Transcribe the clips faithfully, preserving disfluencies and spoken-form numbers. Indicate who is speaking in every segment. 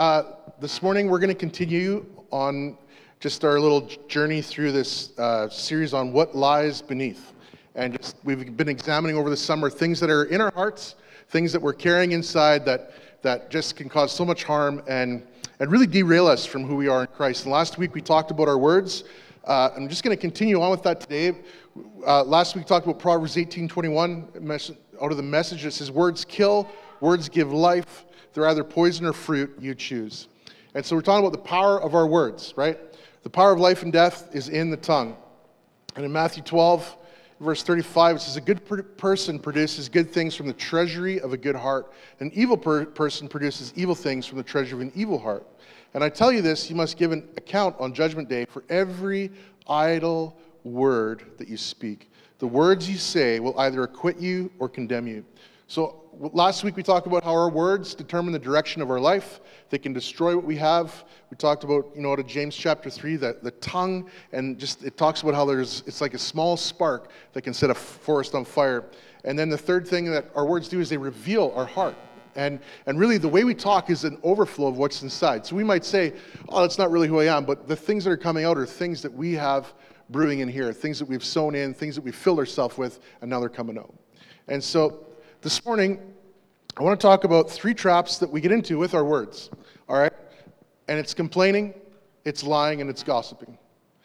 Speaker 1: Uh, this morning we're going to continue on just our little journey through this uh, series on what lies beneath. And just, we've been examining over the summer things that are in our hearts, things that we're carrying inside that that just can cause so much harm and, and really derail us from who we are in Christ. And last week we talked about our words. Uh, I'm just going to continue on with that today. Uh, last week we talked about Proverbs eighteen twenty-one, out of the message that says, words kill, words give life. They're either poison or fruit, you choose. And so we're talking about the power of our words, right? The power of life and death is in the tongue. And in Matthew twelve, verse thirty-five, it says, a good per- person produces good things from the treasury of a good heart. An evil per- person produces evil things from the treasury of an evil heart. And I tell you this, you must give an account on Judgment Day for every idle word that you speak. The words you say will either acquit you or condemn you. So last week we talked about how our words determine the direction of our life. They can destroy what we have. We talked about, you know, out of James chapter three, that the tongue, and just it talks about how there's it's like a small spark that can set a forest on fire. And then the third thing that our words do is they reveal our heart. And and really the way we talk is an overflow of what's inside. So we might say, oh, that's not really who I am, but the things that are coming out are things that we have brewing in here, things that we've sown in, things that we've filled ourselves with, and now they're coming out. And so this morning, I want to talk about three traps that we get into with our words, all right? And it's complaining, it's lying, and it's gossiping.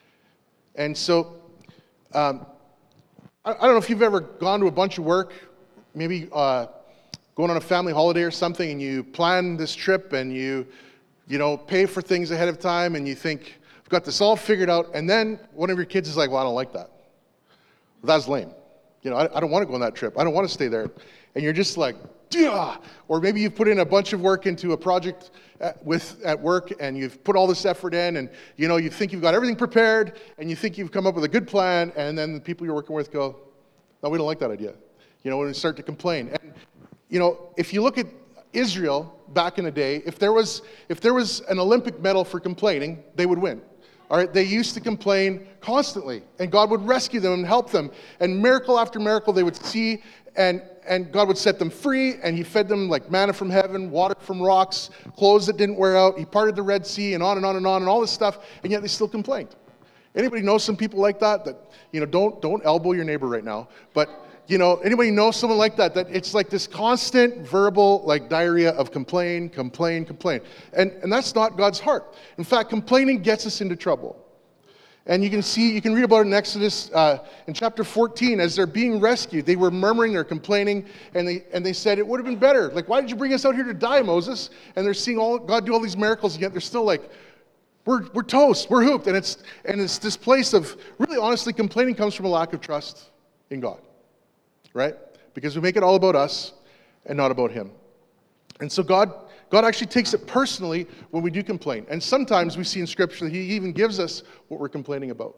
Speaker 1: And so, um, I, I don't know if you've ever gone to a bunch of work, maybe uh, going on a family holiday or something, and you plan this trip, and you, you know, pay for things ahead of time, and you think, I've got this all figured out, and then one of your kids is like, well, I don't like that. Well, that's lame. You know, I, I don't want to go on that trip. I don't want to stay there. And you're just like, Duh! Or maybe you've put in a bunch of work into a project at, with at work, and you've put all this effort in, and you know you think you've got everything prepared, and you think you've come up with a good plan, and then the people you're working with go, no, we don't like that idea. You know, when they start to complain. And you know, if you look at Israel back in the day, if there was if there was an Olympic medal for complaining, they would win. All right, they used to complain constantly, and God would rescue them and help them. And miracle after miracle they would see, and, and God would set them free, and he fed them like manna from heaven, water from rocks, clothes that didn't wear out. He parted the Red Sea, and on and on and on, and all this stuff, and yet they still complained. Anybody know some people like that? That, you know, don't don't elbow your neighbor right now, but you know, anybody know someone like that? That it's like this constant verbal like diarrhea of complain, complain, complain. And, and that's not God's heart. In fact, complaining gets us into trouble. And you can see, you can read about it in Exodus uh, in chapter fourteen, as they're being rescued. They were murmuring, they're complaining, and they and they said, it would have been better. Like, why did you bring us out here to die, Moses? And they're seeing all God do all these miracles, and yet they're still like, we're we're toast, we're hooped. And it's and it's this place of, really honestly, complaining comes from a lack of trust in God. Right? Because we make it all about us and not about him. And so God, God actually takes it personally when we do complain. And sometimes we see in Scripture that he even gives us what we're complaining about.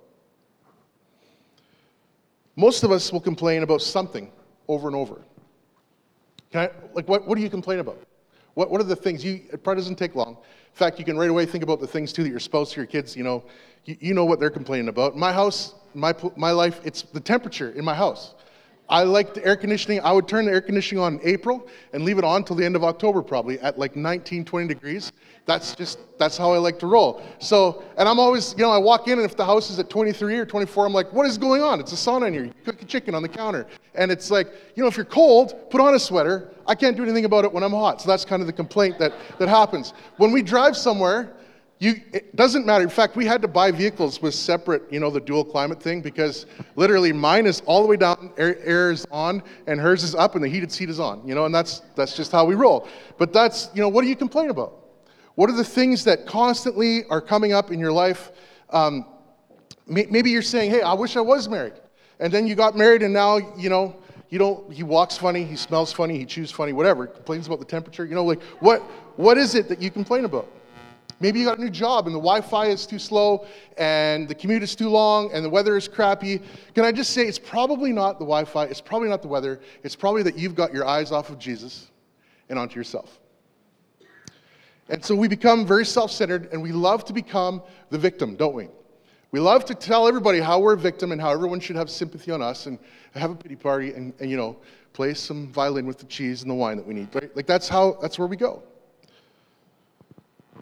Speaker 1: Most of us will complain about something over and over. Can I, like, what, what do you complain about? What, what are the things? You, it probably doesn't take long. In fact, you can right away think about the things, too, that your spouse or your kids, you know, you, you know what they're complaining about. My house, my my life, it's the temperature in my house. I like the air conditioning. I would turn the air conditioning on in April and leave it on till the end of October probably at like nineteen, twenty degrees. That's just, that's how I like to roll. So, and I'm always, you know, I walk in and if the house is at twenty-three or twenty-four, I'm like, what is going on? It's a sauna in here. You cook a chicken on the counter. And it's like, you know, if you're cold, put on a sweater. I can't do anything about it when I'm hot. So that's kind of the complaint that, that happens. When we drive somewhere, You, it doesn't matter. In fact, we had to buy vehicles with separate, you know, the dual climate thing, because literally mine is all the way down, air, air is on, and hers is up, and the heated seat is on, you know, and that's that's just how we roll. But that's, you know, what do you complain about? What are the things that constantly are coming up in your life? Um, may, maybe you're saying, hey, I wish I was married. And then you got married, and now, you know, you don't, he walks funny, he smells funny, he chews funny, whatever, complains about the temperature. You know, like, what what is it that you complain about? Maybe you got a new job and the Wi-Fi is too slow and the commute is too long and the weather is crappy. Can I just say, it's probably not the Wi-Fi, it's probably not the weather, it's probably that you've got your eyes off of Jesus and onto yourself. And so we become very self-centered, and we love to become the victim, don't we? We love to tell everybody how we're a victim and how everyone should have sympathy on us and have a pity party and, and you know, play some violin with the cheese and the wine that we need. Right? Like that's how, that's where we go.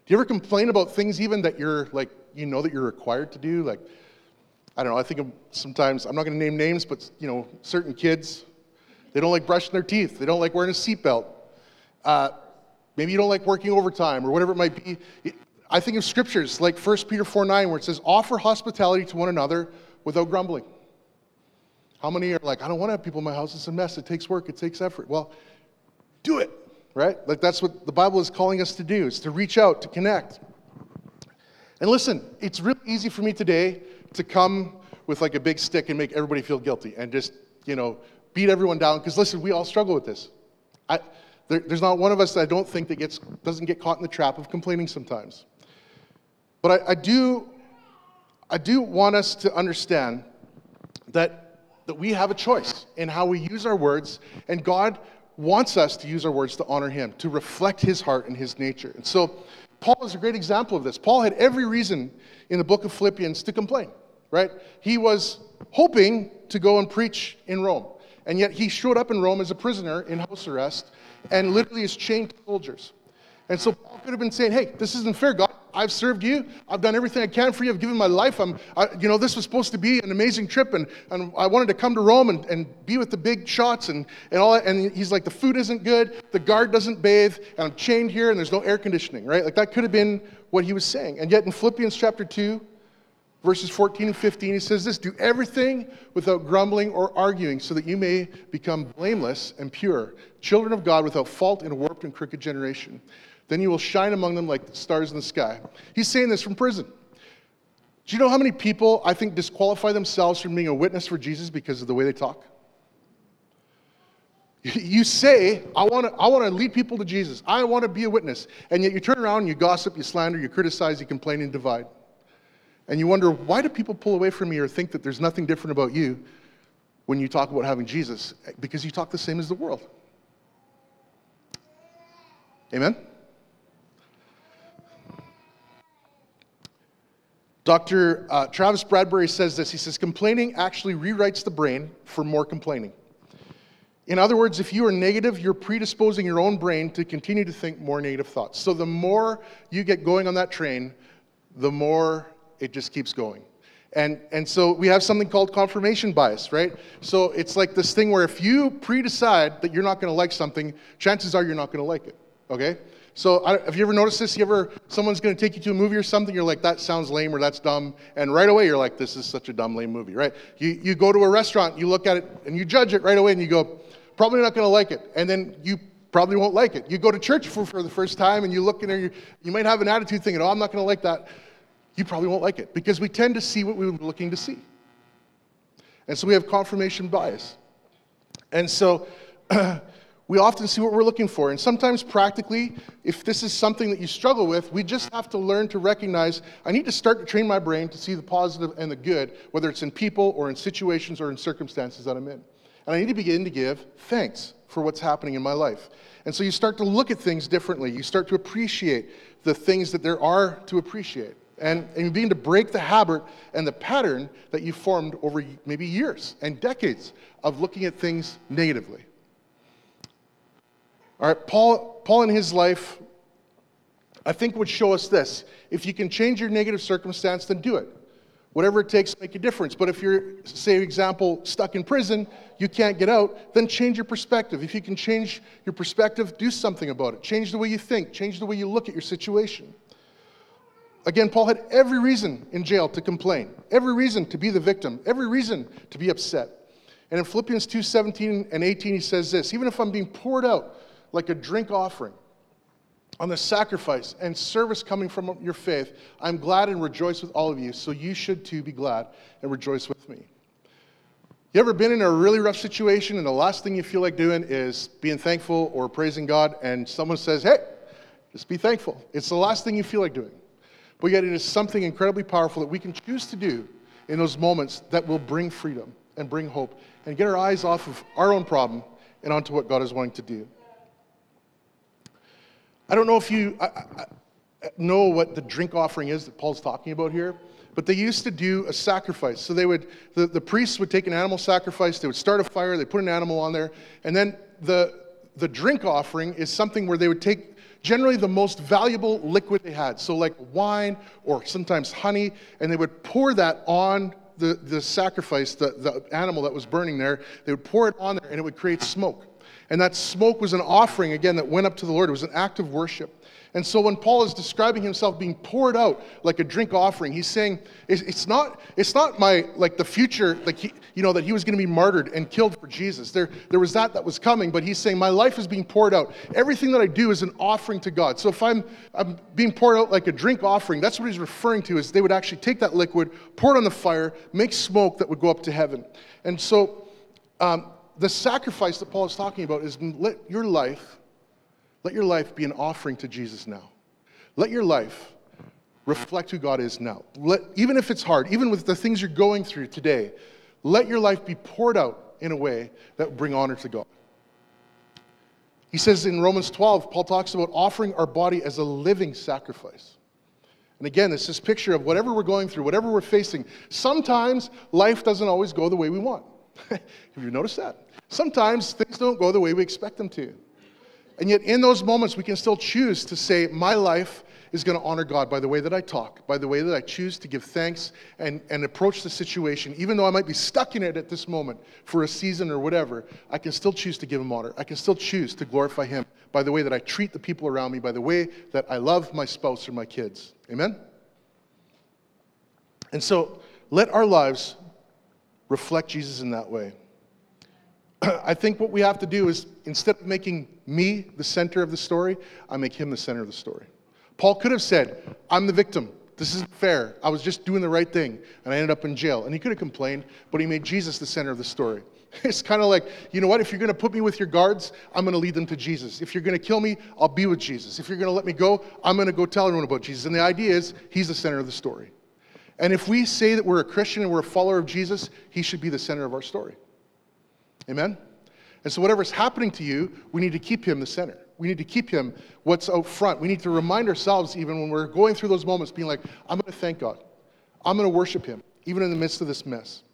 Speaker 1: you ever complain about things even that you're like, you know that you're required to do? Like, I don't know, I think of sometimes, I'm not going to name names, but, you know, certain kids, they don't like brushing their teeth. They don't like wearing a seatbelt. Uh, maybe you don't like working overtime or whatever it might be. I think of scriptures like First Peter four nine where it says, offer hospitality to one another without grumbling. How many are like, I don't want to have people in my house. It's a mess. It takes work. It takes effort. Well, do it, right? Like that's what the Bible is calling us to do, is to reach out, to connect. And listen, it's really easy for me today to come with like a big stick and make everybody feel guilty and just, you know, beat everyone down. Because listen, we all struggle with this. I, there, there's not one of us that I don't think that gets doesn't get caught in the trap of complaining sometimes. But I, I do, I do want us to understand that that we have a choice in how we use our words, and God wants us to use our words to honor him, to reflect his heart and his nature. And so Paul is a great example of this. Paul had every reason in the book of Philippians to complain, right? He was hoping to go and preach in Rome, and yet he showed up in Rome as a prisoner in house arrest and literally is chained to soldiers. And so Paul could have been saying, hey, this isn't fair, God. I've served you. I've done everything I can for you. I've given my life. I'm, I, you know, this was supposed to be an amazing trip, and, and I wanted to come to Rome and, and be with the big shots and, and all that. And he's like, the food isn't good. The guard doesn't bathe, and I'm chained here, and there's no air conditioning, right? Like that could have been what he was saying. And yet in Philippians chapter two, verses fourteen and fifteen, he says this, do everything without grumbling or arguing so that you may become blameless and pure, children of God without fault in a warped and crooked generation. Then you will shine among them like the stars in the sky. He's saying this from prison. Do you know how many people, I think, disqualify themselves from being a witness for Jesus because of the way they talk? You say, I want to I want to lead people to Jesus. I want to be a witness. And yet you turn around and you gossip, you slander, you criticize, you complain, and divide. And you wonder, why do people pull away from me or think that there's nothing different about you when you talk about having Jesus? Because you talk the same as the world. Amen? Doctor Uh, Travis Bradbury says this. He says, complaining actually rewrites the brain for more complaining. In other words, if you are negative, you're predisposing your own brain to continue to think more negative thoughts. So the more you get going on that train, the more it just keeps going. And and so we have something called confirmation bias, right? So it's like this thing where if you pre-decide that you're not going to like something, chances are you're not going to like it, okay? So I, have you ever noticed this? You ever, someone's going to take you to a movie or something, you're like, that sounds lame or that's dumb. And right away you're like, this is such a dumb, lame movie, right? You you go to a restaurant, you look at it and you judge it right away and you go, probably not going to like it. And then you probably won't like it. You go to church for, for the first time and you look in there, you, you might have an attitude thinking, oh, I'm not going to like that. You probably won't like it because we tend to see what we were looking to see. And so we have confirmation bias. And so we often see what we're looking for. And sometimes practically, if this is something that you struggle with, we just have to learn to recognize, I need to start to train my brain to see the positive and the good, whether it's in people or in situations or in circumstances that I'm in. And I need to begin to give thanks for what's happening in my life. And so you start to look at things differently. You start to appreciate the things that there are to appreciate. And, and you begin to break the habit and the pattern that you formed over maybe years and decades of looking at things negatively. All right, Paul, Paul in his life, I think would show us this. If you can change your negative circumstance, then do it. Whatever it takes to make a difference. But if you're, say, example, stuck in prison, you can't get out, then change your perspective. If you can change your perspective, do something about it. Change the way you think. Change the way you look at your situation. Again, Paul had every reason in jail to complain, every reason to be the victim, every reason to be upset. And in Philippians two seventeen and eighteen, he says this, even if I'm being poured out like a drink offering on the sacrifice and service coming from your faith, I'm glad and rejoice with all of you, so you should too be glad and rejoice with me. You ever been in a really rough situation and the last thing you feel like doing is being thankful or praising God, and someone says, hey, just be thankful. It's the last thing you feel like doing. But yet it is something incredibly powerful that we can choose to do in those moments that will bring freedom and bring hope and get our eyes off of our own problem and onto what God is wanting to do. I don't know if you I, I, know what the drink offering is that Paul's talking about here, but they used to do a sacrifice. So they would, the, the priests would take an animal sacrifice, they would start a fire, they put an animal on there, and then the the drink offering is something where they would take generally the most valuable liquid they had. So like wine or sometimes honey, and they would pour that on the, the sacrifice, the, the animal that was burning there. They would pour it on there and it would create smoke. And that smoke was an offering, again, that went up to the Lord. It was an act of worship. And so when Paul is describing himself being poured out like a drink offering, he's saying it's, it's not it's not my like the future, like he, you know, that he was going to be martyred and killed for Jesus. There there was that that was coming, but he's saying my life is being poured out. Everything that I do is an offering to God. So if I'm I'm being poured out like a drink offering, that's what he's referring to. Is they would actually take that liquid, pour it on the fire, make smoke that would go up to heaven. And so um, the sacrifice that Paul is talking about is let your life. Let your life be an offering to Jesus now. Let your life reflect who God is now. Let, even if it's hard, even with the things you're going through today, let your life be poured out in a way that will bring honor to God. He says in Romans twelve, Paul talks about offering our body as a living sacrifice. And again, it's this picture of whatever we're going through, whatever we're facing. Sometimes life doesn't always go the way we want. Have you noticed that? Sometimes things don't go the way we expect them to. And yet in those moments, we can still choose to say, my life is going to honor God by the way that I talk, by the way that I choose to give thanks and, and approach the situation. Even though I might be stuck in it at this moment for a season or whatever, I can still choose to give him honor. I can still choose to glorify him by the way that I treat the people around me, by the way that I love my spouse or my kids. Amen? And so let our lives reflect Jesus in that way. I think what we have to do is, instead of making me the center of the story, I make him the center of the story. Paul could have said, I'm the victim. This isn't fair. I was just doing the right thing, and I ended up in jail. And he could have complained, but he made Jesus the center of the story. It's kind of like, you know what? If you're going to put me with your guards, I'm going to lead them to Jesus. If you're going to kill me, I'll be with Jesus. If you're going to let me go, I'm going to go tell everyone about Jesus. And the idea is, he's the center of the story. And if we say that we're a Christian and we're a follower of Jesus, he should be the center of our story. Amen? And so whatever's happening to you, we need to keep him the center. We need to keep him what's out front. We need to remind ourselves, even when we're going through those moments, being like, I'm going to thank God. I'm going to worship him, even in the midst of this mess.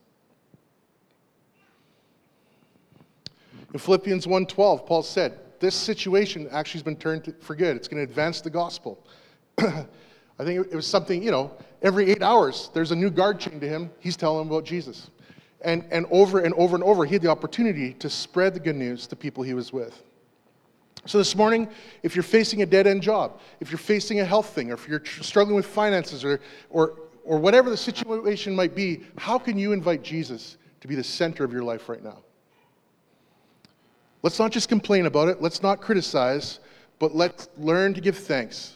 Speaker 1: In Philippians one twelve, Paul said, this situation actually has been turned for good. It's going to advance the gospel. I think it was something, you know, every eight hours, there's a new guard chained to him. He's telling him about Jesus. And, and over and over and over, he had the opportunity to spread the good news to people he was with. So this morning, if you're facing a dead-end job, if you're facing a health thing, or if you're tr- struggling with finances, or, or, or whatever the situation might be, how can you invite Jesus to be the center of your life right now? Let's not just complain about it. Let's not criticize, but let's learn to give thanks.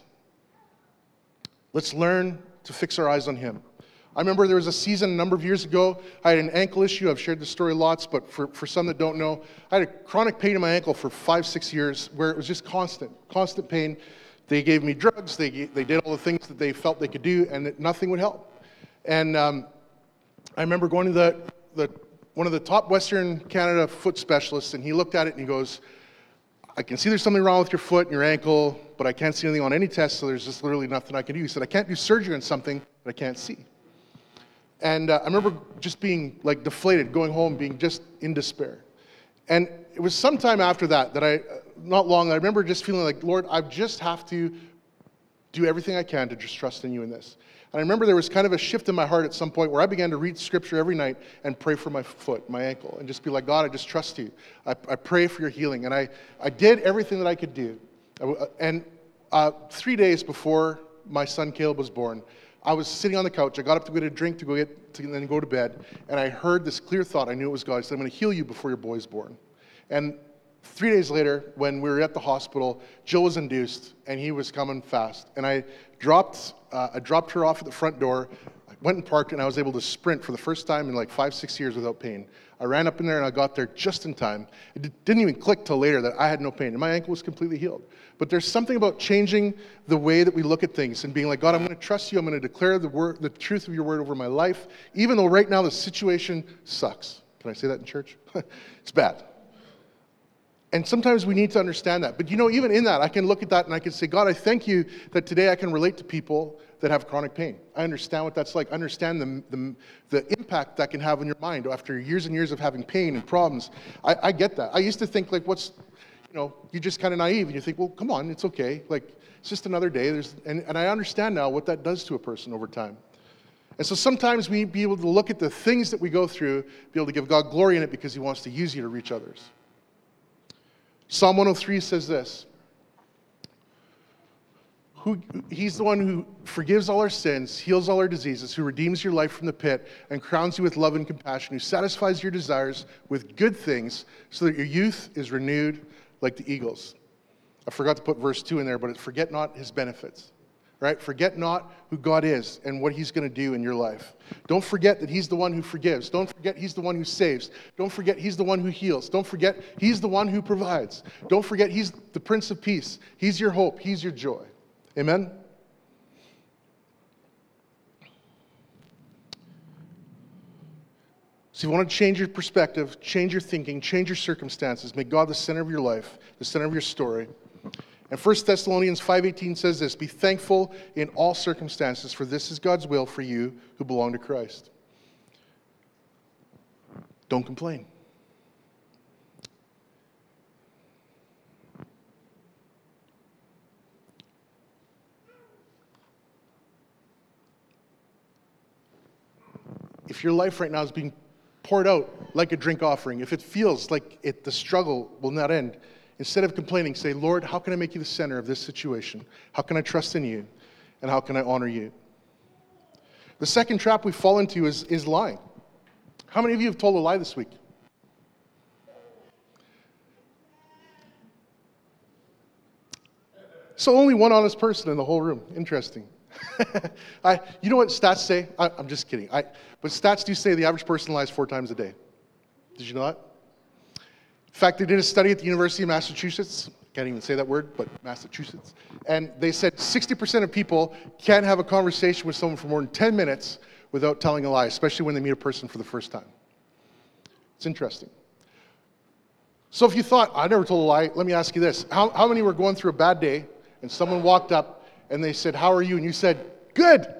Speaker 1: Let's learn to fix our eyes on him. I remember there was a season a number of years ago, I had an ankle issue. I've shared this story lots, but for, for some that don't know, I had a chronic pain in my ankle for five, six years where it was just constant, constant pain. They gave me drugs. They they did all the things that they felt they could do, and it, nothing would help. And um, I remember going to the, the one of the top Western Canada foot specialists, and he looked at it and he goes, I can see there's something wrong with your foot and your ankle, but I can't see anything on any test, so there's just literally nothing I can do. He said, I can't do surgery on something that I can't see. And uh, I remember just being like deflated, going home, being just in despair. And it was sometime after that, that I, not long, I remember just feeling like, Lord, I just have to do everything I can to just trust in you in this. And I remember there was kind of a shift in my heart at some point where I began to read scripture every night and pray for my foot, my ankle, and just be like, God, I just trust you. I, I pray for your healing. And I, I did everything that I could do. And uh, three days before my son Caleb was born, I was sitting on the couch. I got up to get a drink to go get to, and then go to bed, and I heard this clear thought. I knew it was God. He said, I'm going to heal you before your boy's born. And three days later, when we were at the hospital, Jill was induced, and he was coming fast. And I dropped, uh, I dropped her off at the front door. I went and parked, and I was able to sprint for the first time in like five, six years without pain. I ran up in there, and I got there just in time. It d- didn't even click till later that I had no pain, and my ankle was completely healed. But there's something about changing the way that we look at things and being like, God, I'm going to trust you. I'm going to declare the word, the truth of your word over my life, even though right now the situation sucks. Can I say that in church? It's bad. And sometimes we need to understand that. But you know, even in that, I can look at that and I can say, God, I thank you that today I can relate to people that have chronic pain. I understand what that's like. I understand the, the, the impact that can have on your mind after years and years of having pain and problems. I, I get that. I used to think like, what's, you know, you're just kind of naive and you think, well, come on, it's okay. Like, it's just another day. There's, and, and I understand now what that does to a person over time. And so sometimes we be able to look at the things that we go through, be able to give God glory in it because he wants to use you to reach others. Psalm one oh three says this. Who, he's the one who forgives all our sins, heals all our diseases, who redeems your life from the pit and crowns you with love and compassion, who satisfies your desires with good things so that your youth is renewed like the eagles. I forgot to put verse two in there, but it's forget not his benefits, right? Forget not who God is and what he's going to do in your life. Don't forget that he's the one who forgives. Don't forget he's the one who saves. Don't forget he's the one who heals. Don't forget he's the one who provides. Don't forget he's the Prince of Peace. He's your hope. He's your joy. Amen? So if you want to change your perspective, change your thinking, change your circumstances, make God the center of your life, the center of your story. And First Thessalonians five eighteen says this, be thankful in all circumstances, for this is God's will for you who belong to Christ. Don't complain. If your life right now is being poured out like a drink offering, if it feels like it, the struggle will not end, instead of complaining, say, Lord, how can I make you the center of this situation? How can I trust in you? And how can I honor you? The second trap we fall into is, is lying. How many of you have told a lie this week? So only one honest person in the whole room. Interesting. I, you know what stats say? I, I'm just kidding. I, but stats do say the average person lies four times a day. Did you know that? In fact, they did a study at the University of Massachusetts. Can't even say that word, but Massachusetts. And they said sixty percent of people can't have a conversation with someone for more than ten minutes without telling a lie, especially when they meet a person for the first time. It's interesting. So if you thought, I never told a lie, let me ask you this. How, how many were going through a bad day and someone walked up and they said, how are you? And you said, good.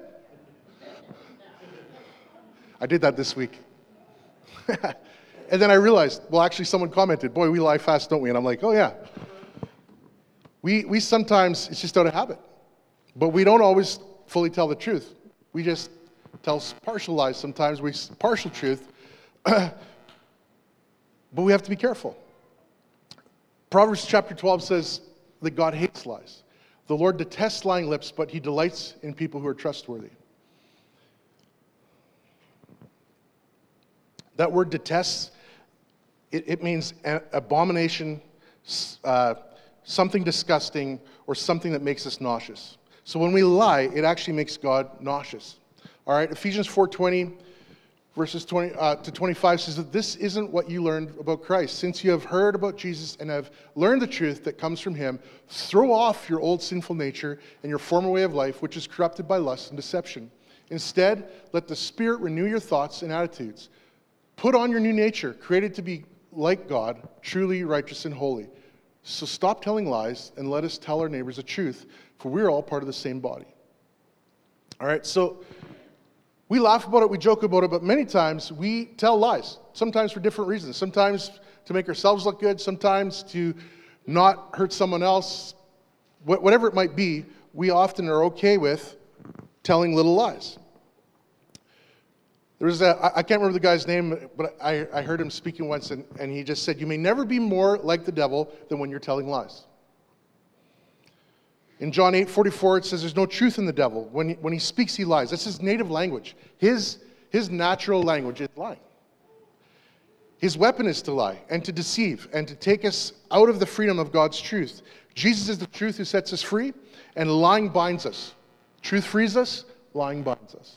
Speaker 1: I did that this week. And then I realized, well, actually someone commented, boy, we lie fast, don't we? And I'm like, oh yeah. We, we sometimes, it's just out of habit. But we don't always fully tell the truth. We just tell partial lies sometimes, we partial truth. But we have to be careful. Proverbs chapter twelve says that God hates lies. The Lord detests lying lips, but he delights in people who are trustworthy. That word detests, it, it means abomination, uh, something disgusting, or something that makes us nauseous. So when we lie, it actually makes God nauseous. All right, Ephesians four twenty, verses twenty uh, to twenty-five says that this isn't what you learned about Christ. Since you have heard about Jesus and have learned the truth that comes from him, throw off your old sinful nature and your former way of life, which is corrupted by lust and deception. Instead, let the Spirit renew your thoughts and attitudes. Put on your new nature, created to be like God, truly righteous and holy. So stop telling lies and let us tell our neighbors the truth, for we're all part of the same body. All right, so we laugh about it, we joke about it, but many times we tell lies, sometimes for different reasons. Sometimes to make ourselves look good, sometimes to not hurt someone else. Whatever it might be, we often are okay with telling little lies. There was a, I can't remember the guy's name, but I, I heard him speaking once, and, and he just said, you may never be more like the devil than when you're telling lies. In John eight forty-four, it says there's no truth in the devil. When he, when he speaks, he lies. That's his native language. His, his natural language is lying. His weapon is to lie and to deceive and to take us out of the freedom of God's truth. Jesus is the truth who sets us free, and lying binds us. Truth frees us, lying binds us.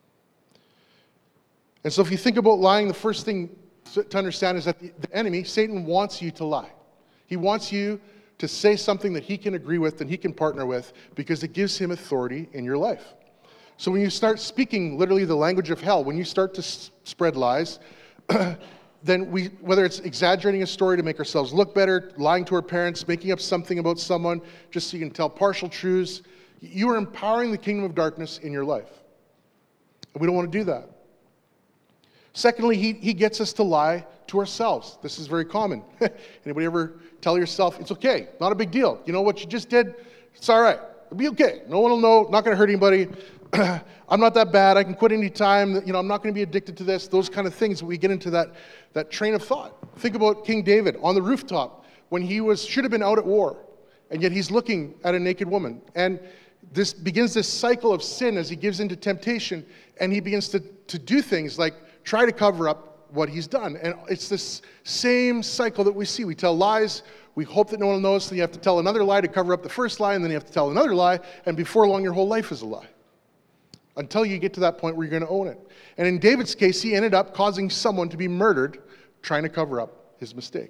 Speaker 1: And so if you think about lying, the first thing to understand is that the, the enemy, Satan, wants you to lie. He wants you to say something that he can agree with and he can partner with because it gives him authority in your life. So when you start speaking literally the language of hell, when you start to s- spread lies, then we, whether it's exaggerating a story to make ourselves look better, lying to our parents, making up something about someone just so you can tell partial truths, you are empowering the kingdom of darkness in your life. And we don't want to do that. Secondly, he, he gets us to lie to ourselves. This is very common. Anybody ever tell yourself, it's okay, not a big deal. You know what you just did? It's all right. It'll be okay. No one will know, not going to hurt anybody. I'm not that bad. I can quit any time. You know, I'm not going to be addicted to this. Those kind of things. We get into that, that train of thought. Think about King David on the rooftop when he was should have been out at war, and yet he's looking at a naked woman. And this begins this cycle of sin as he gives into temptation, and he begins to, to do things like try to cover up what he's done. And it's this same cycle that we see. We tell lies. We hope that no one will notice. Then you have to tell another lie to cover up the first lie, and then you have to tell another lie, and before long, your whole life is a lie. Until you get to that point where you're going to own it. And in David's case, he ended up causing someone to be murdered trying to cover up his mistake.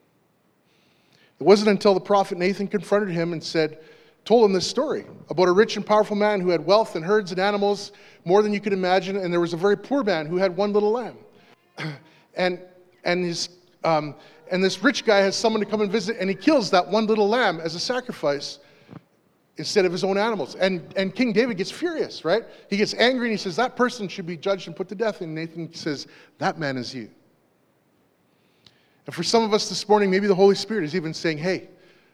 Speaker 1: It wasn't until the prophet Nathan confronted him and said, told him this story about a rich and powerful man who had wealth and herds and animals, more than you could imagine, and there was a very poor man who had one little lamb. and and his um, and this rich guy has someone to come and visit, and he kills that one little lamb as a sacrifice instead of his own animals. And and King David gets furious, right? He gets angry and he says, that person should be judged and put to death. And Nathan says, that man is you. And for some of us this morning, maybe the Holy Spirit is even saying, hey,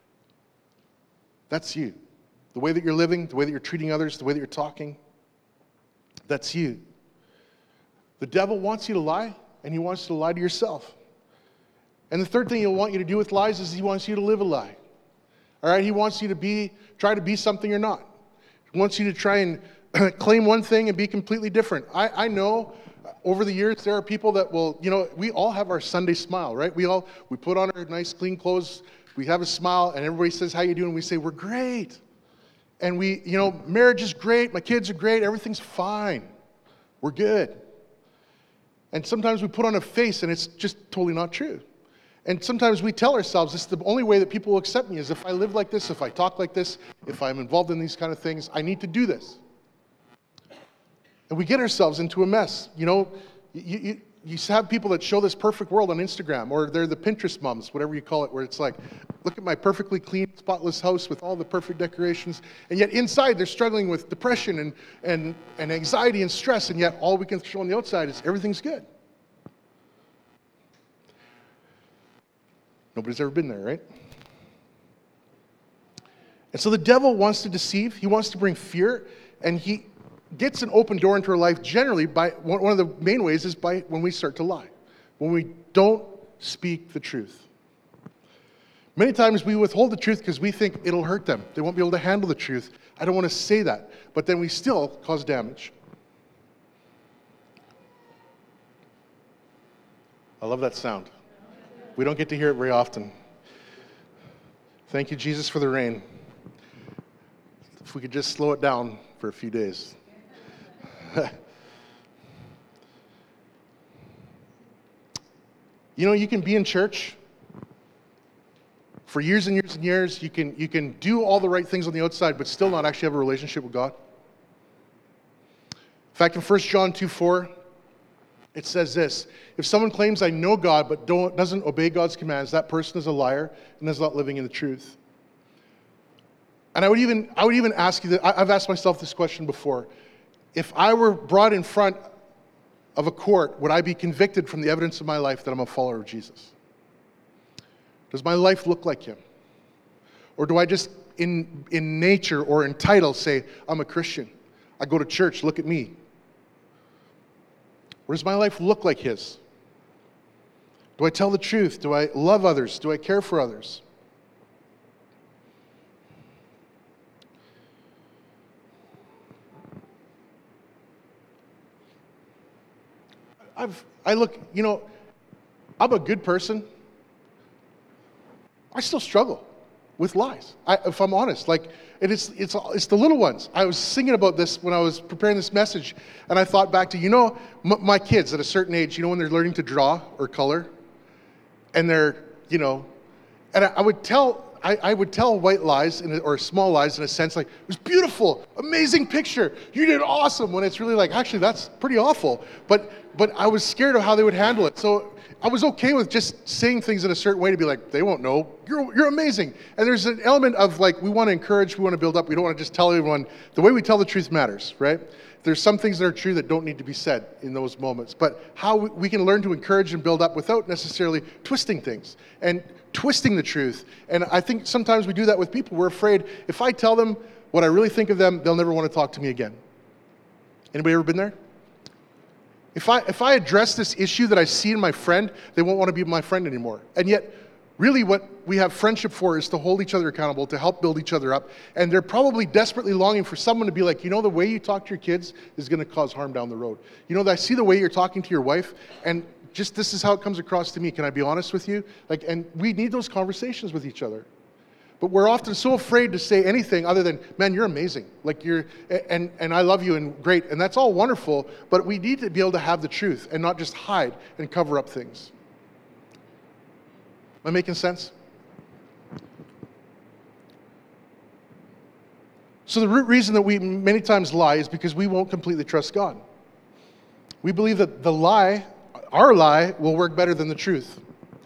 Speaker 1: that's you. The way that you're living, the way that you're treating others, the way that you're talking, that's you. The devil wants you to lie, and he wants you to lie to yourself. And the third thing he'll want you to do with lies is he wants you to live a lie. All right, he wants you to be, try to be something you're not. He wants you to try and claim one thing and be completely different. I, I know over the years there are people that will, you know, we all have our Sunday smile, right? We all, we put on our nice clean clothes, we have a smile, and everybody says, how you doing? And we say, we're great. And we, you know, marriage is great, my kids are great, everything's fine. We're good. And sometimes we put on a face and it's just totally not true. And sometimes we tell ourselves, this is the only way that people will accept me is if I live like this, if I talk like this, if I'm involved in these kind of things, I need to do this. And we get ourselves into a mess. You know, you, you, you have people that show this perfect world on Instagram, or they're the Pinterest moms, whatever you call it, where it's like, look at my perfectly clean, spotless house with all the perfect decorations. And yet inside they're struggling with depression and, and, and anxiety and stress, and yet all we can show on the outside is everything's good. Nobody's ever been there, right? And so the devil wants to deceive. He wants to bring fear, and he gets an open door into our life generally by, one of the main ways is by when we start to lie, when we don't speak the truth. Many times we withhold the truth because we think it'll hurt them. They won't be able to handle the truth. I don't want to say that. But then we still cause damage. I love that sound. We don't get to hear it very often. Thank you, Jesus, for the rain. If we could just slow it down for a few days. You know, you can be in church for years and years and years. You can, you can do all the right things on the outside, but still not actually have a relationship with God. In fact, in First John two four, it says this: if someone claims I know God but don't, doesn't obey God's commands, that person is a liar and is not living in the truth. And I would even, I would even ask you that, I've asked myself this question before. If I were brought in front of a court, would I be convicted from the evidence of my life that I'm a follower of Jesus? Does my life look like him? Or do I just, in, in nature or in title, say, I'm a Christian? I go to church, look at me. Or does my life look like his? Do I tell the truth? Do I love others? Do I care for others? I've, I look, you know, I'm a good person. I still struggle with lies, I, if I'm honest. Like, it is, it's, it's the little ones. I was singing about this when I was preparing this message, and I thought back to, you know, m- my kids at a certain age, you know, when they're learning to draw or color, and they're, you know, and I, I would tell, I, I would tell white lies in a, or small lies in a sense, like, it was beautiful, amazing picture, you did awesome, when it's really like, actually, that's pretty awful. But but I was scared of how they would handle it. So I was okay with just saying things in a certain way to be like, they won't know. You're, you're amazing. And there's an element of like, we want to encourage, we want to build up. We don't want to just tell everyone. The way we tell the truth matters, right? There's some things that are true that don't need to be said in those moments. But how we can learn to encourage and build up without necessarily twisting things and twisting the truth. And I think sometimes we do that with people. We're afraid if I tell them what I really think of them, they'll never want to talk to me again. Anybody ever been there? If I if I address this issue that I see in my friend, they won't want to be my friend anymore. And yet, really what we have friendship for is to hold each other accountable, to help build each other up. And they're probably desperately longing for someone to be like, you know, the way you talk to your kids is going to cause harm down the road. You know, I see the way you're talking to your wife, and just this is how it comes across to me. Can I be honest with you? Like, and we need those conversations with each other. But we're often so afraid to say anything other than, man, you're amazing. Like you're, and, and I love you and great. And that's all wonderful, but we need to be able to have the truth and not just hide and cover up things. Am I making sense? So the root reason that we many times lie is because we won't completely trust God. We believe that the lie, our lie, will work better than the truth.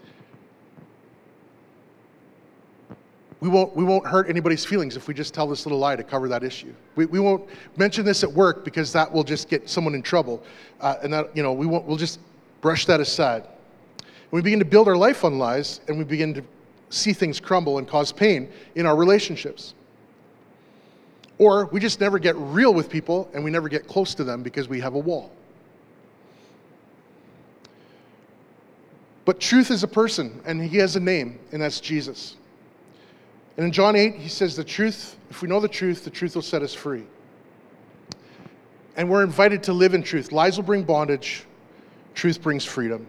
Speaker 1: We won't, we won't hurt anybody's feelings if we just tell this little lie to cover that issue. We, we won't mention this at work because that will just get someone in trouble. Uh, and that, you know, we won't, we'll just brush that aside. And we begin to build our life on lies, and we begin to see things crumble and cause pain in our relationships. Or we just never get real with people, and we never get close to them because we have a wall. But truth is a person, and he has a name, and that's Jesus. And in John eight, he says the truth, if we know the truth, the truth will set us free. And we're invited to live in truth. Lies will bring bondage. Truth brings freedom.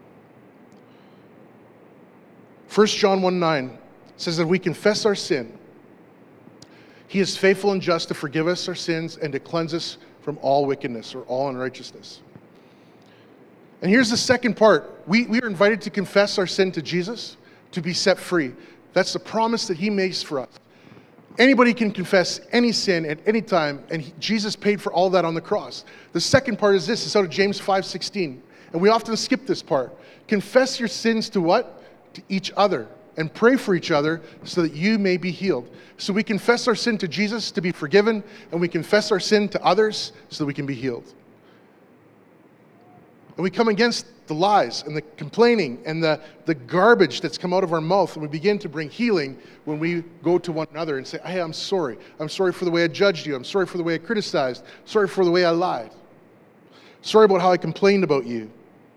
Speaker 1: First John one nine says that we confess our sin. He is faithful and just to forgive us our sins and to cleanse us from all wickedness or all unrighteousness. And here's the second part. We, we are invited to confess our sin to Jesus to be set free. That's the promise that he makes for us. Anybody can confess any sin at any time, and he, Jesus paid for all that on the cross. The second part is this. It's out of James five sixteen. And we often skip this part. Confess your sins to what? To each other. And pray for each other so that you may be healed. So we confess our sin to Jesus to be forgiven, and we confess our sin to others so that we can be healed. And we come against the lies and the complaining and the, the garbage that's come out of our mouth, and we begin to bring healing when we go to one another and say, hey, I'm sorry. I'm sorry for the way I judged you. I'm sorry for the way I criticized. Sorry for the way I lied. Sorry about how I complained about you.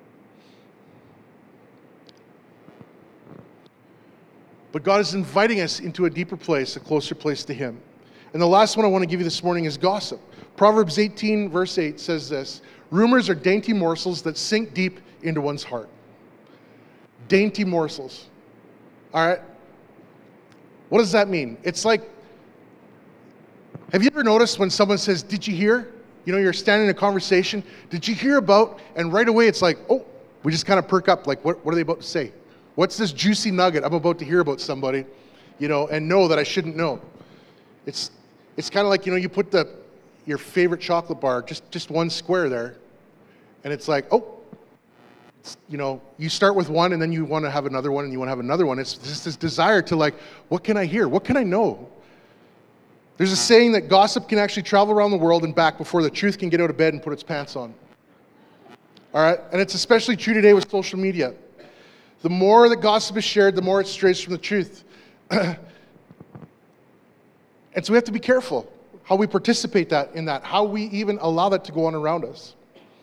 Speaker 1: But God is inviting us into a deeper place, a closer place to him. And the last one I want to give you this morning is gossip. Proverbs eighteen verse eight says this, rumors are dainty morsels that sink deep into one's heart. Dainty morsels. All right? What does that mean? It's like, have you ever noticed when someone says, did you hear? You know, you're standing in a conversation, did you hear about? And right away it's like, oh, we just kind of perk up, like, what, what are they about to say? What's this juicy nugget I'm about to hear about somebody, you know, and know that I shouldn't know? It's it's kind of like, you know, you put the your favorite chocolate bar, just, just one square there, and it's like, oh, it's, you know, you start with one, and then you want to have another one, and you want to have another one. It's just this desire to like, what can I hear? What can I know? There's a saying that gossip can actually travel around the world and back before the truth can get out of bed and put its pants on. All right? And it's especially true today with social media. The more that gossip is shared, the more it strays from the truth. And so we have to be careful how we participate that in that, how we even allow that to go on around us.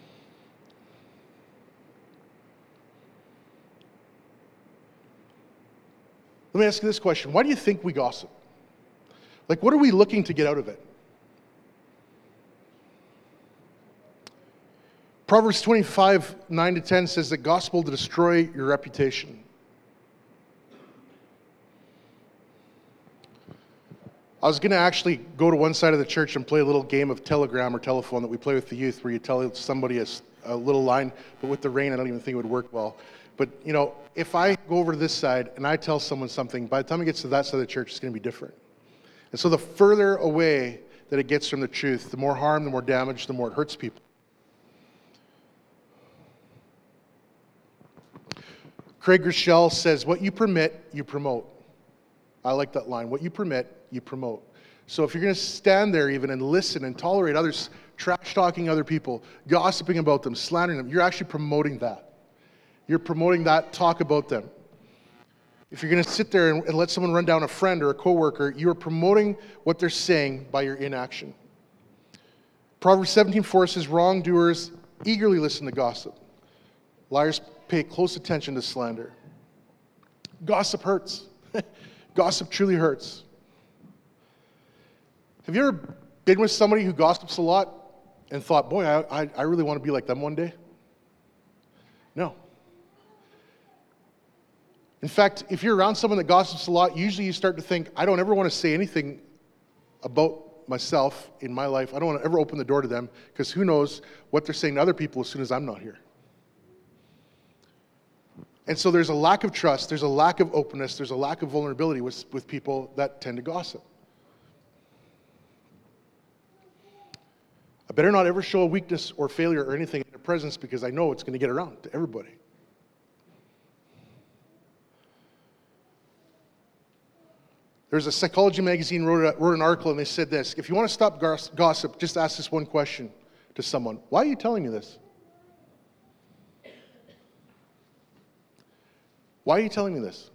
Speaker 1: Let me ask you this question. Why do you think we gossip? Like, what are we looking to get out of it? Proverbs twenty-five, nine to ten says that gospel to destroy your reputation. I was going to actually go to one side of the church and play a little game of telegram or telephone that we play with the youth where you tell somebody a, a little line, but with the rain, I don't even think it would work well. But, you know, if I go over to this side and I tell someone something, by the time it gets to that side of the church, it's going to be different. And so the further away that it gets from the truth, the more harm, the more damage, the more it hurts people. Craig Rochelle says, what you permit, you promote. I like that line. What you permit, you promote. So if you're going to stand there even and listen and tolerate others trash-talking other people, gossiping about them, slandering them, you're actually promoting that. You're promoting that talk about them. If you're going to sit there and, and let someone run down a friend or a coworker, you are promoting what they're saying by your inaction. Proverbs seventeen four says, wrongdoers eagerly listen to gossip. Liars pay close attention to slander. Gossip hurts. Gossip truly hurts. Have you ever been with somebody who gossips a lot and thought, boy, I, I, I really want to be like them one day? No. In fact, if you're around someone that gossips a lot, usually you start to think, I don't ever want to say anything about myself in my life. I don't want to ever open the door to them, because who knows what they're saying to other people as soon as I'm not here. And so there's a lack of trust, there's a lack of openness, there's a lack of vulnerability with, with people that tend to gossip. I better not ever show a weakness or failure or anything in their presence, because I know it's going to get around to everybody. There's a psychology magazine wrote, a, wrote an article, and they said this: if you want to stop gossip, just ask this one question to someone. Why are you telling me this? Why are you telling me this?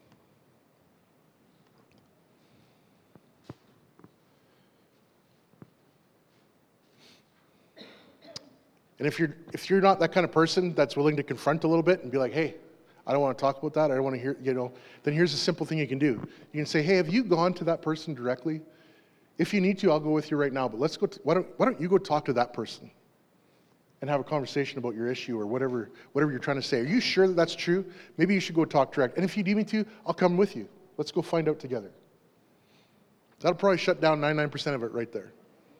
Speaker 1: And if you're if you're not that kind of person that's willing to confront a little bit and be like, hey, I don't want to talk about that, I don't want to hear, you know, then here's a simple thing you can do. You can say, hey, have you gone to that person directly? If you need to, I'll go with you right now, but let's go, to, why don't why don't you go talk to that person and have a conversation about your issue or whatever whatever you're trying to say. Are you sure that that's true? Maybe you should go talk direct. And if you need me to, I'll come with you. Let's go find out together. That'll probably shut down ninety-nine percent of it right there.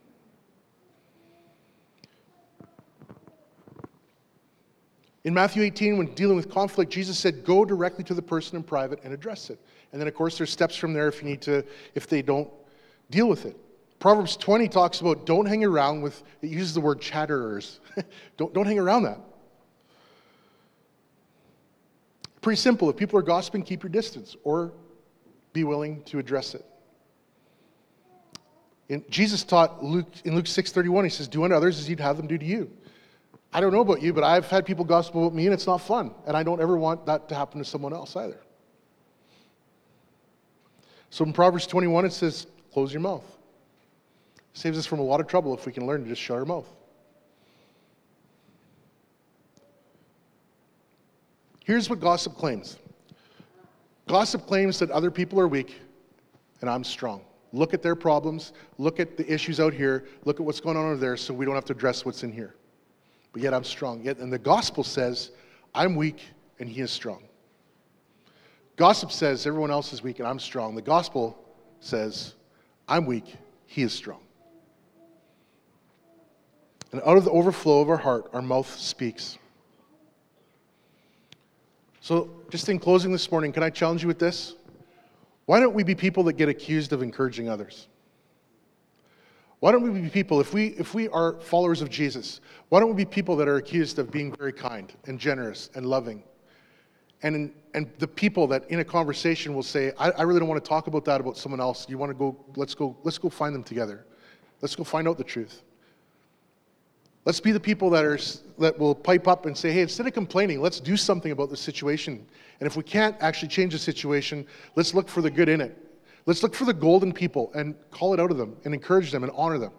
Speaker 1: In Matthew eighteen, when dealing with conflict, Jesus said, go directly to the person in private and address it. And then, of course, there's steps from there if you need to, if they don't deal with it. Proverbs twenty talks about don't hang around with, it uses the word chatterers. don't, don't hang around that. Pretty simple. If people are gossiping, keep your distance or be willing to address it. In, Jesus taught Luke, in Luke six thirty-one, he says, do unto others as you'd have them do to you. I don't know about you, but I've had people gossip about me, and it's not fun. And I don't ever want that to happen to someone else either. So in Proverbs twenty-one, it says, close your mouth. It saves us from a lot of trouble if we can learn to just shut our mouth. Here's what gossip claims. Gossip claims that other people are weak, and I'm strong. Look at their problems, look at the issues out here, look at what's going on over there, so we don't have to address what's in here. But yet I'm strong. Yet, and the gospel says, I'm weak and he is strong. Gossip says everyone else is weak and I'm strong. The gospel says, I'm weak, he is strong. And out of the overflow of our heart, our mouth speaks. So just in closing this morning, can I challenge you with this? Why don't we be people that get accused of encouraging others? Why don't we be people, if we if we are followers of Jesus, why don't we be people that are accused of being very kind and generous and loving? And in, and the people that in a conversation will say, I, I really don't want to talk about that about someone else. You want to go, let's go, let's go find them together. Let's go find out the truth. Let's be the people that are that will pipe up and say, hey, instead of complaining, let's do something about the situation. And if we can't actually change the situation, let's look for the good in it. Let's look for the golden people and call it out of them and encourage them and honor them.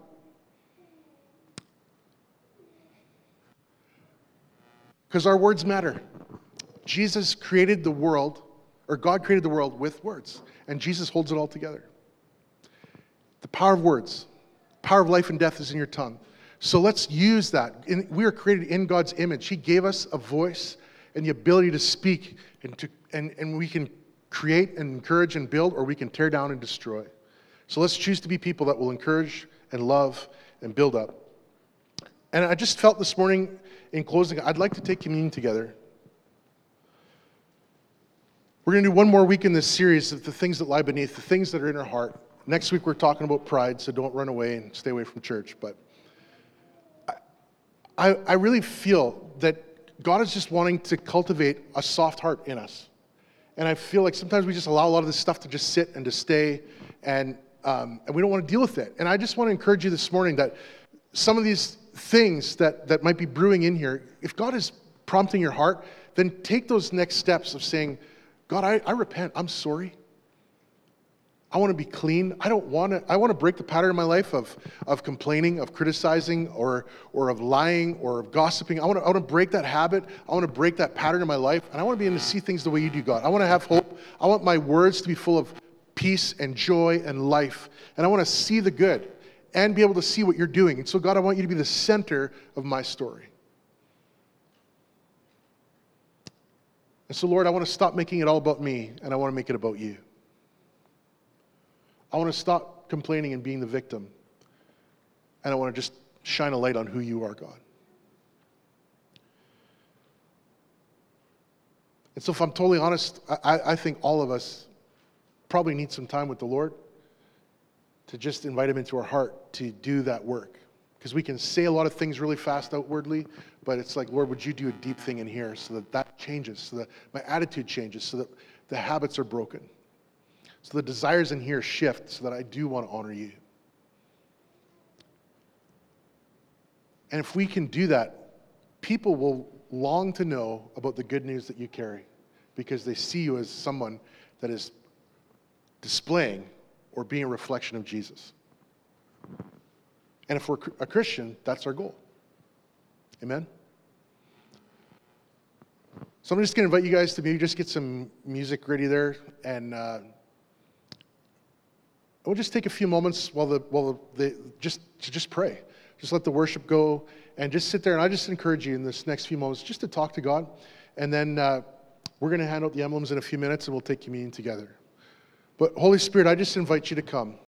Speaker 1: Because our words matter. Jesus created the world, or God created the world with words, and Jesus holds it all together. The power of words, the power of life and death is in your tongue. So let's use that. In, we are created in God's image. He gave us a voice and the ability to speak, and to and, and we can create and encourage and build, or we can tear down and destroy. So let's choose to be people that will encourage and love and build up. And I just felt this morning, in closing, I'd like to take communion together. We're going to do one more week in this series of the things that lie beneath, the things that are in our heart. Next week we're talking about pride, so don't run away and stay away from church. But I, I really feel that God is just wanting to cultivate a soft heart in us. And I feel like sometimes we just allow a lot of this stuff to just sit and to stay, and um, and we don't want to deal with it. And I just want to encourage you this morning that some of these things that, that might be brewing in here, if God is prompting your heart, then take those next steps of saying, God, I, I repent. I'm sorry. I want to be clean. I don't want to, I want to break the pattern in my life of, of complaining, of criticizing, or, or of lying, or of gossiping. I want to, I want to break that habit. I want to break that pattern in my life. And I want to be able to see things the way you do, God. I want to have hope. I want my words to be full of peace and joy and life. And I want to see the good and be able to see what you're doing. And so, God, I want you to be the center of my story. And so, Lord, I want to stop making it all about me, and I want to make it about you. I want to stop complaining and being the victim, and I want to just shine a light on who you are, God. And so if I'm totally honest, I, I think all of us probably need some time with the Lord to just invite him into our heart to do that work. Because we can say a lot of things really fast outwardly, but it's like, Lord, would you do a deep thing in here so that that changes, so that my attitude changes, so that the habits are broken. So the desires in here shift so that I do want to honor you. And if we can do that, people will long to know about the good news that you carry because they see you as someone that is displaying or being a reflection of Jesus. And if we're a Christian, that's our goal. Amen? So I'm just going to invite you guys to maybe just get some music ready there, and uh, we'll just take a few moments while the while the, the just to just pray, just let the worship go, and just sit there. And I just encourage you in this next few moments just to talk to God, and then uh, we're going to hand out the emblems in a few minutes, and we'll take communion together. But Holy Spirit, I just invite you to come.